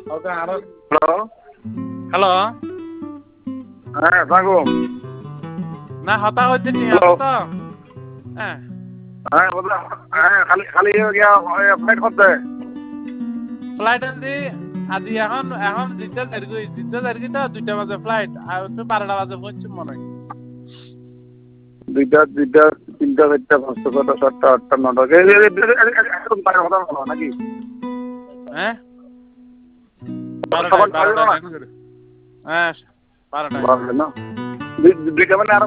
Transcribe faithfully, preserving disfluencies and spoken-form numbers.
ওকে আরো hello hello হ্যাঁ থাকো না হতা হচ্ছে ঠিক আছে তো হ্যাঁ হ্যাঁ বললাম হ্যাঁ খালি খালি গিয়া ফ্লাইট করতে ফ্লাইট আনছি আজি এখন এখন জিদ্দা দেরগি জিদ্দা দেরগি তো দুইটা বাজে ফ্লাইট আর তো বারোটা বাজে পৌঁছুম মনে হয় দুইটা দুইটা তিনটা চারটা পাঁচটা ছটা সাতটা আটটা নটা একদম বাইরে কথা বলো নাকি হ্যাঁ সকাল বারোটায় বাজে না বারোটায় হ্যাঁ বারোটায় বাজে না দুইটা মানে আরো